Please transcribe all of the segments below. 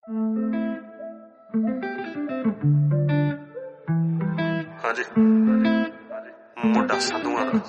ਹਾਂਜੀ ਮੁੰਡਾ ਸਾਧੂਆਂ ਦਾ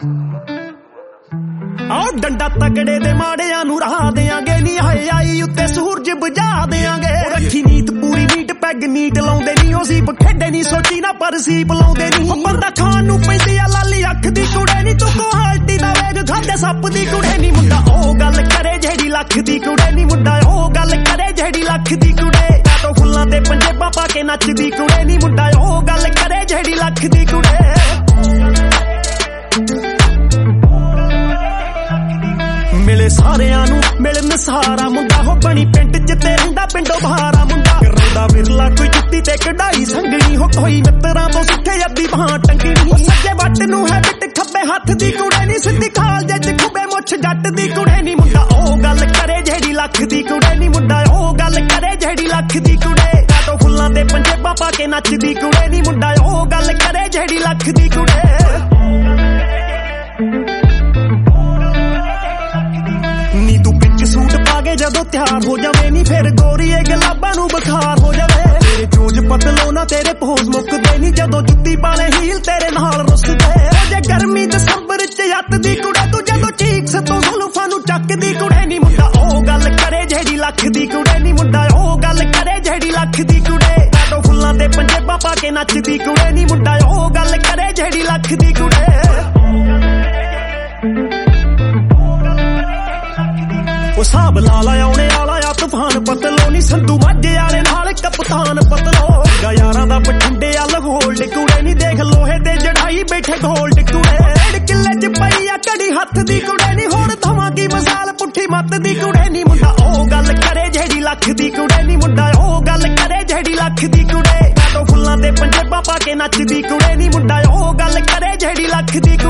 ਆਹ ਡੰਡਾ ਤਗੜੇ ਦੇ ਮਾੜਿਆਂ ਨੂੰ ਰਾਹ ਦੇਾਂਗੇ ਨੀ ਹਾਏ ਆਈ ਉੱਤੇ ਸੂਰਜ ਬੁਝਾ ਦੇਾਂਗੇ ਰੱਖੀ ਨੀਤ ਪੂਰੀ ਨੀਟ ਪੈਗ ਨੀਟ ਲਾਉਂਦੇ ਨੀ ਉਹ ਸੀਪ ਖੇਡੇ ਨੀ ਸੋਚੀ ਨਾ ਪਰ ਸੀਪ ਲਾਉਂਦੇ ਨੀ ਬੰਦਾ ਖਾਣ ਨੂੰ ਪੈਂਦੀ ਆ ਲਾਲੀ ਅੱਖ ਦੀ ਕੁੜੇ ਨੀ ਤੂੰ ਕੁਆਲਟੀ ਦਾ ਵੇਗ ਖਾਂਦੇ ਸੱਪ ਦੀ ਕੁੜੇ ਨੀ ਮੁੰਡਾ ਉਹ ਗੱਲ ਕਰੇ ਜਿਹੜੀ ਲੱਖ ਦੀ ਕੁੜੇ ਨੀ ਮੁੰਡਾ ਉਹ ਗੱਲ ਕਰੇ ਜਿਹੜੀ ਲੱਖ ਦੀ ਕੁੜੇ ਕਾਟੋ ਫੁੱਲਾਂ ਦੇ ਪੰਜੇਬਾਂ ਪਾ ਕੇ ਨੱਚਦੀ ਕੁੜੇ ਨੀ ਮੁੰਡਾ ਉਹ ਗੱਲ ਕਰੇ ਜਿਹੜੀ ਲੱਖ ਦੀ ਕੁੜੇ ਮਿਲੇ ਸਾਰਿਆਂ ਨੂੰ ਮਿਲਣ ਸਾਰਾ ਮੁੰਡਾ ਹੋ ਬਣੀ ਪਿੰਡ ਚ ਤੇ ਰਹਿੰਦਾ ਪਿੰਡੋਂ ਬਾਹਰਾ ਮੁੰਡਾ ਕਰਦਾ ਵਿਰਲਾ ਕੋਈ ਜੁੱਤੀ ਤੇ ਕਢਾਈ ਸੰਗਣੀ ਹੋ ਕੋਈ ਮਿੱਤਰਾਂ ਤੋਂ ਸਿੱਖੇ ਅੱਧੀ ਬਾਹ ਟੰਗਣੀ ਸੱਜੇ ਵੱਟ ਨੂੰ ਹੈ ਬਿੱਟ ਖੱਬੇ ਹੱਥ ਦੀ ਕੁੜੇ ਨੀ ਸਿੱਧੀ ਖਾਲ ਜੇ ਖੁੱਬੇ ਮੁੱਛ ਜੱਟ ਦੀ ਕੁੜੇ ਨੀ ਮੁੰਡਾ ਉਹ ਗੱਲ ਕਰੇ ਜਿਹੜੀ ਲੱਖ ਦੀ ਕੁੜੇ ਨੀ ਮੁੰਡਾ ਉਹ ਗੱਲ ਕਰੇ ਜਿਹੜੀ ਲੱਖ ਦੀ ਕੁੜੇ ਕਾਟੋ ਫੁੱਲਾਂ ਦੇ ਪੰਜੇਬਾਂ ਪਾ ਕੇ ਨੱਚਦੀ ਕੁੜੇ ਨੀ ਮੁੰਡਾ ਉਹ ਗੱਲ ਕਰੇ ਜਿਹੜੀ ਲੱਖ ਦੀ ਕੁੜੇ ਨੀ ਤੂੰ ਪਿੱਛ ਸੂਟ ਪਾ ਕੇ ਜਦੋਂ ਤਿਆਰ ਹੋ ਜਾਵੇ ਨੀ ਫਿਰ ਗੋਰੀਏ ਗੁਲਾਬਾਂ ਨੂੰ ਬੁਖਾਰ ਹੋ ਜਾਵੇ ਤੇਰੇ ਜੋਜ ਪਤਲੋ ਨਾ ਤੇਰੇ ਪੋਜ਼ ਮੁੱਕਦੇ ਨੀ ਜਦੋਂ ਜੁੱਤੀ ਪਾਲੇ ਹੀਲ ਤੇਰੇ ਨਾਲ ਰੁੱਸਦੇ ਜੇ ਗਰਮੀ ਦਸੰਬਰ ਚ ਯੱਤ ਦੀ ਕੁੜੇ ਤੂੰ ਜਦੋਂ ਚੀਕਸ ਤੋਂ ਜ਼ੁਲਫਾਂ ਨੂੰ ਚੱਕਦੀ ਕੁੜੇ ਨੀ ਮੁੰਡਾ ਉਹ ਗੱਲ ਕਰੇ ਜਿਹੜੀ ਲੱਖ ਦੀ ਕੁੜੇ ਨੀ ਮੁੰਡਾ ਉਹ ਗੱਲ ਕਰੇ ਜਿਹੜੀ ਲੱਖ ਦੀ ਕੁੜੇ ਕਾਟੋ ਫੁੱਲਾਂ ਦੇ ਪੰਜੇਬਾਂ ਪਾ ਕੇ ਨੱਚਦੀ ਕੁੜੇ ਨੀ ਮੁੰਡਾ ਉਹ ਗੱਲ ਕਰੇ ਜਿਹੜੀ ਲੱਖ ਦੀ ਕੁੜੇ ਉਹ ਸਾਬ ਲਾ ਲਾ ਆਉਣੇ ਵਾਲਾ ਆ ਤੂਫਾਨ ਪਤਲੋ ਨੀ ਸੰਧੂ ਮਾਝੇ ਵਾਲੇ ਨਾਲ ਕਪਤਾਨ ਪਤਲੋ ਗਾ ਯਾਰਾਂ ਦਾ ਬਠਿੰਡੇ ਆ ਲਗੋਲਡ ਕੁੜੇ ਨੀ ਦੇਖ ਲੋਹੇ ਤੇ ਜੜਾਈ ਬੈਠੇ ਗੋਲਡ ਕੁੜੇ ਡੇਢ ਕਿੱਲੇ ਚ ਪਈ ਆ ਘੜੀ ਹੱਥ ਦੀ ਕੁੜੇ ਨੀ ਹੁਣ ਧਵਾਂ ਕੀ ਮਸਾਲ ਪੁੱਠੀ ਮੱਤ ਦੀ ਕੁੜੇ ਨੀ ਮੁੰਡਾ ਉਹ ਗੱਲ ਕਰੇ ਜਿਹੜੀ ਲੱਖ ਦੀ ਕੁੜੇ ਨੀ ਮੁੰਡਾ ਉਹ ਗੱਲ ਕਰੇ ਜਿਹੜੀ ਲੱਖ ਦੀ ਕੁੜੇ ਕਾਟੋ ਫੁੱਲਾਂ ਦੇ ਪੰਜੇਬਾਂ ਪਾ ਕੇ ਨੱਚਦੀ ਕੁੜੇ ਨੀ ਮੁੰਡਾ ਉਹ ਗੱਲ ਕਰੇ ਜਿਹੜੀ ਲੱਖ ਦੀ ਕੁੜੇ